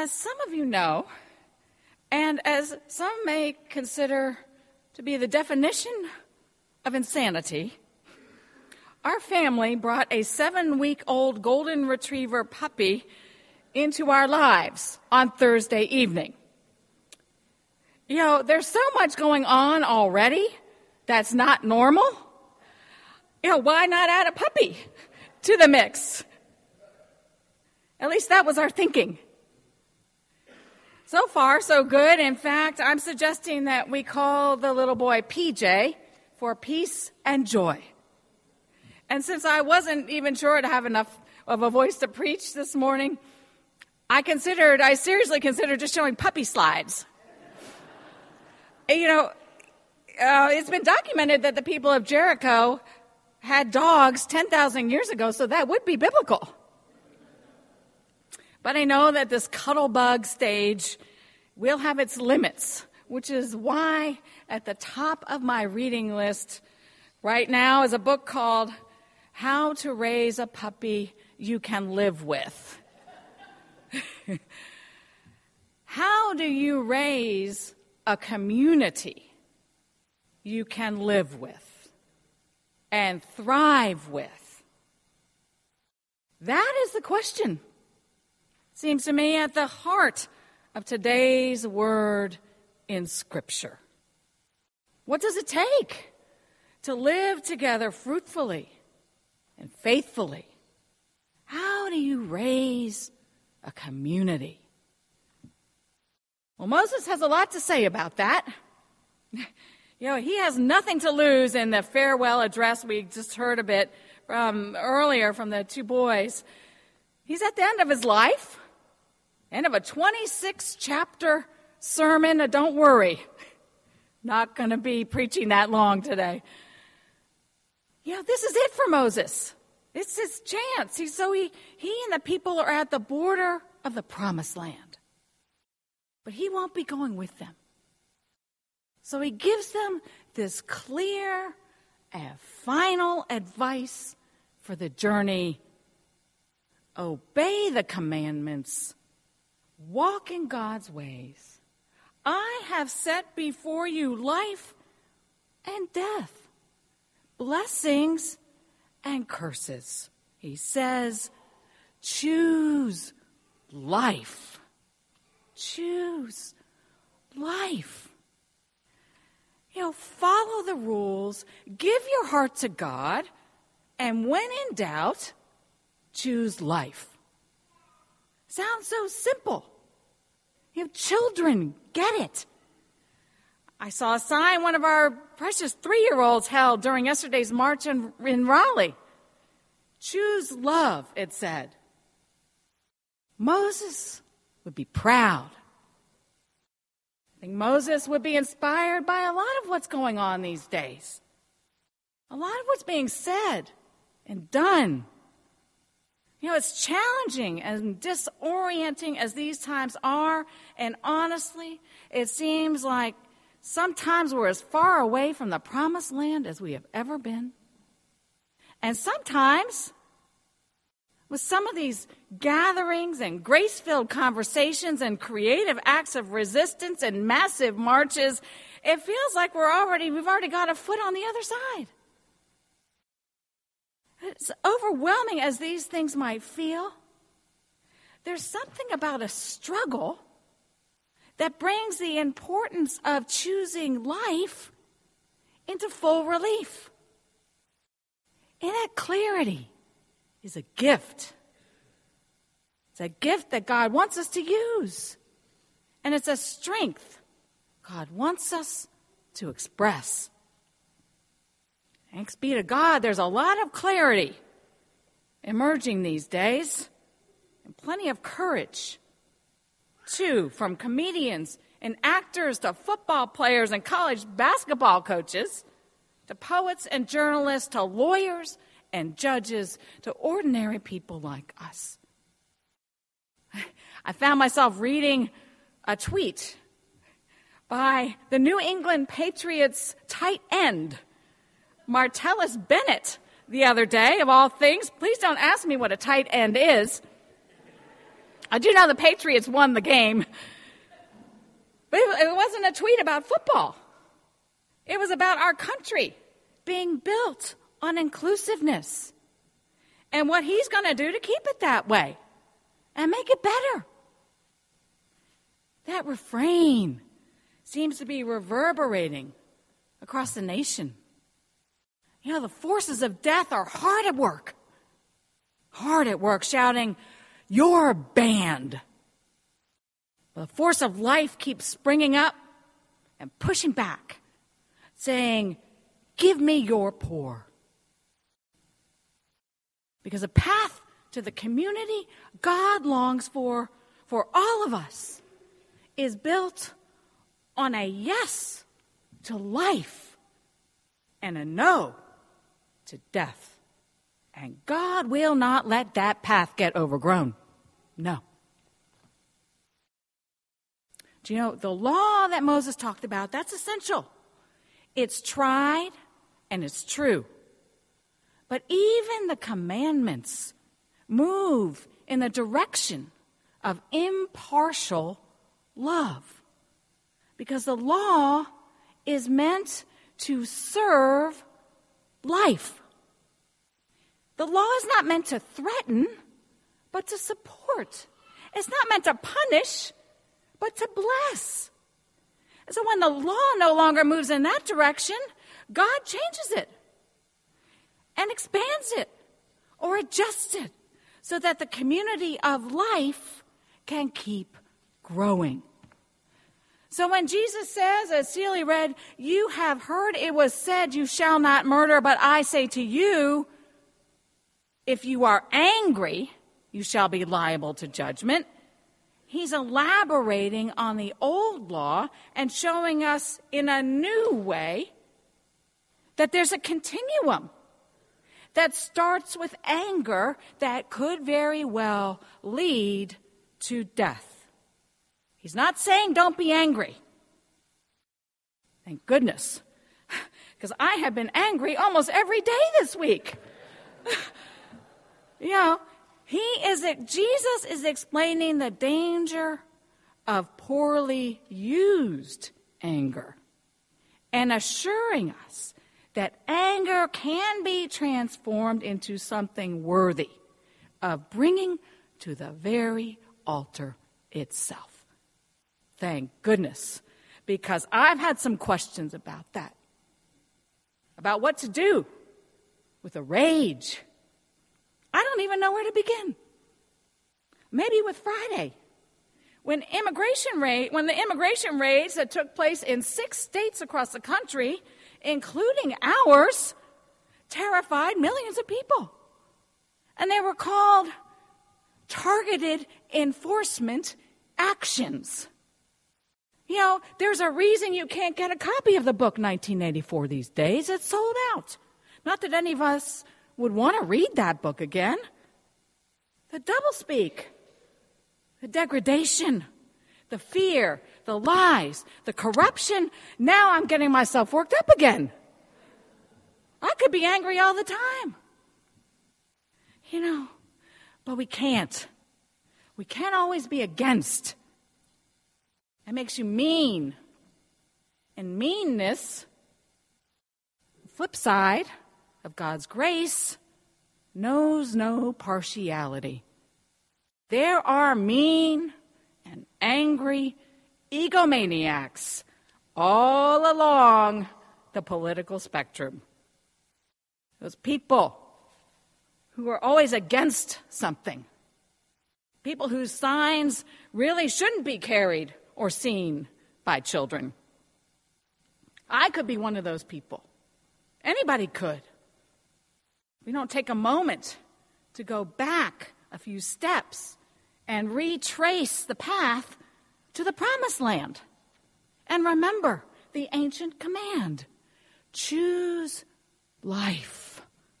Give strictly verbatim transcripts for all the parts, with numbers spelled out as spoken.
As some of you know, and as some may consider to be the definition of insanity, our family brought a seven-week-old golden retriever puppy into our lives on Thursday evening. You know, there's so much going on already that's not normal. You know, why not add a puppy to the mix? At least that was our thinking. So far, so good. In fact, I'm suggesting that we call the little boy P J for peace and joy. And since I wasn't even sure to have enough of a voice to preach this morning, I considered, I seriously considered just showing puppy slides. You know, uh, it's been documented that the people of Jericho had dogs ten thousand years ago, so that would be biblical. But I know that this cuddle bug stage will have its limits, which is why at the top of my reading list right now is a book called How to Raise a Puppy You Can Live With. How do you raise a community you can live with and thrive with? That is the question. Seems to me at the heart of today's word in Scripture. What does it take to live together fruitfully and faithfully? How do you raise a community? Well, Moses has a lot to say about that. You know, he has nothing to lose in the farewell address we just heard a bit from earlier from the two boys. He's at the end of his life. End of a twenty-six chapter sermon. Uh, don't worry. Not going to be preaching that long today. Yeah, this is it for Moses. It's his chance. He, so he, he and the people are at the border of the promised land. But he won't be going with them. So he gives them this clear and final advice for the journey. Obey the commandments. Walk in God's ways. I have set before you life and death, blessings and curses. He says, choose life. Choose life. You know, follow the rules, give your heart to God, and when in doubt, choose life. Sounds so simple. You know, children get it. I saw a sign one of our precious three-year-olds held during yesterday's march in, in Raleigh. Choose love, it said. Moses would be proud. I think Moses would be inspired by a lot of what's going on these days. A lot of what's being said and done. You know, it's challenging and disorienting as these times are, and honestly, it seems like sometimes we're as far away from the promised land as we have ever been. And sometimes, with some of these gatherings and grace-filled conversations and creative acts of resistance and massive marches, it feels like we're already, we've already got a foot on the other side. As overwhelming as these things might feel, there's something about a struggle that brings the importance of choosing life into full relief. And that clarity is a gift. It's a gift that God wants us to use. And it's a strength God wants us to express. Thanks be to God, there's a lot of clarity emerging these days, and plenty of courage, too, from comedians and actors to football players and college basketball coaches, to poets and journalists, to lawyers and judges, to ordinary people like us. I found myself reading a tweet by the New England Patriots tight end, Martellus Bennett, the other day, of all things. Please don't ask me what a tight end is. I do know the Patriots won the game, but it wasn't a tweet about football. It was about our country being built on inclusiveness and what he's going to do to keep it that way and make it better. That refrain seems to be reverberating across the nation. You know, the forces of death are hard at work, hard at work, shouting, "You're banned." The force of life keeps springing up and pushing back, saying, "Give me your poor." Because a path to the community God longs for, for all of us, is built on a yes to life and a no to death. And God will not let that path get overgrown. No. Do you know, the law that Moses talked about, that's essential. It's tried and it's true. But even the commandments move in the direction of impartial love. Because the law is meant to serve life. The law is not meant to threaten, but to support. It's not meant to punish, but to bless. So when the law no longer moves in that direction, God changes it and expands it or adjusts it so that the community of life can keep growing. So when Jesus says, as Celie read, "You have heard it was said, you shall not murder, but I say to you, if you are angry, you shall be liable to judgment," he's elaborating on the old law and showing us in a new way that there's a continuum that starts with anger that could very well lead to death. He's not saying don't be angry. Thank goodness, because I have been angry almost every day this week. You know, he is, Jesus is explaining the danger of poorly used anger and assuring us that anger can be transformed into something worthy of bringing to the very altar itself. Thank goodness, because I've had some questions about that, about what to do with a rage. I don't even know where to begin. Maybe with Friday, when immigration raid, when the immigration raids that took place in six states across the country, including ours, terrified millions of people. And they were called targeted enforcement actions. You know, there's a reason you can't get a copy of the book nineteen eighty-four these days. It's sold out. Not that any of us would want to read that book again. The doublespeak, the degradation, the fear, the lies, the corruption. Now I'm getting myself worked up again. I could be angry all the time. You know, but we can't. We can't always be against. It makes you mean. And meanness, the flip side of God's grace, knows no partiality. There are mean and angry egomaniacs all along the political spectrum. Those people who are always against something. People whose signs really shouldn't be carried or seen by children. I could be one of those people. Anybody could. We don't take a moment to go back a few steps and retrace the path to the promised land. And remember the ancient command, choose life.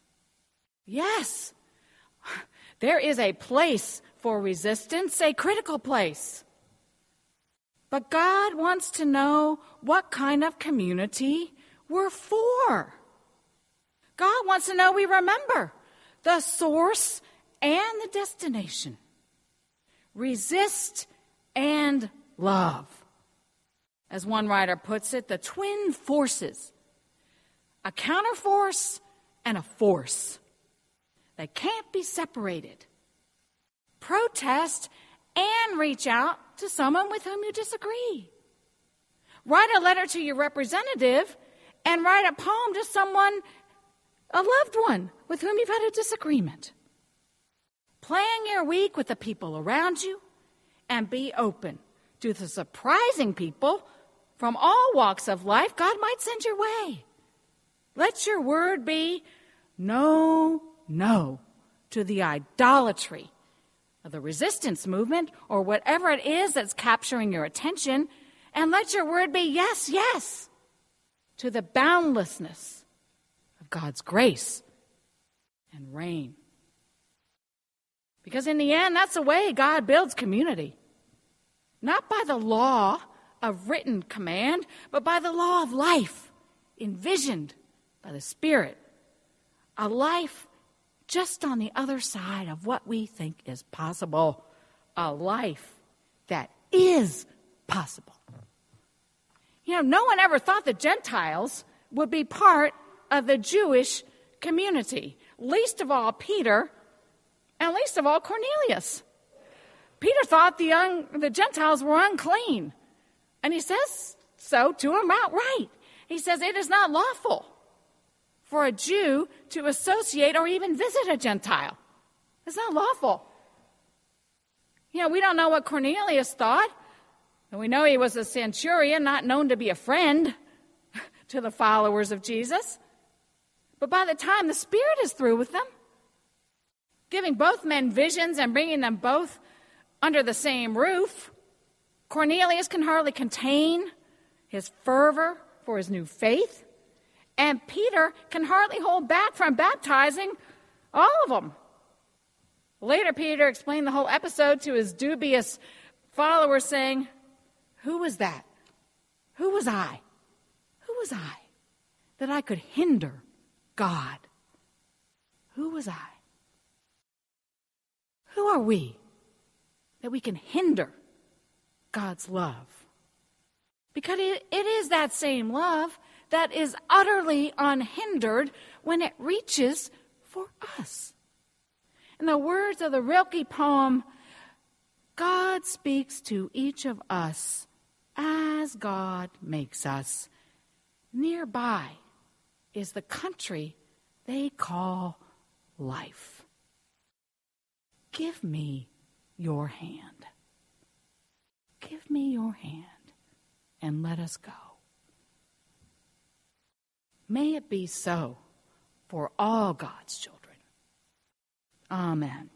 Yes, there is a place for resistance, a critical place. But God wants to know what kind of community we're for. God wants to know we remember the source and the destination. resist and love. As one writer puts it, the twin forces, a counterforce and a force that can't be separated. Protest and reach out to someone with whom you disagree. Write a letter to your representative and write a poem to someone, a loved one, with whom you've had a disagreement. Plan your week with the people around you and be open to the surprising people from all walks of life God might send your way. Let your word be no, no to the idolatry of the resistance movement or whatever it is that's capturing your attention, and let your word be yes, yes to the boundlessness of God's grace and reign. Because in the end, that's the way God builds community. Not by the law of written command, but by the law of life, envisioned by the Spirit. A life just on the other side of what we think is possible. A life that is possible. You know, no one ever thought the Gentiles would be part of the Jewish community. Least of all Peter, and least of all Cornelius. Peter thought the, un, the Gentiles were unclean. And he says so to them outright. He says it is not lawful for a Jew to associate or even visit a Gentile. It's not lawful. You know, we don't know what Cornelius thought. And we know he was a centurion, not known to be a friend to the followers of Jesus. But by the time the Spirit is through with them, giving both men visions and bringing them both under the same roof, Cornelius can hardly contain his fervor for his new faith. And Peter can hardly hold back from baptizing all of them. Later, Peter explained the whole episode to his dubious followers, saying, "Who was that? Who was I? Who was I that I could hinder God? Who was I? Who are we that we can hinder God's love?" Because it, it is that same love that is utterly unhindered when it reaches for us. In the words of the Rilke poem, God speaks to each of us as God makes us. Nearby is the country they call life. Give me your hand. Give me your hand and let us go. May it be so for all God's children. Amen.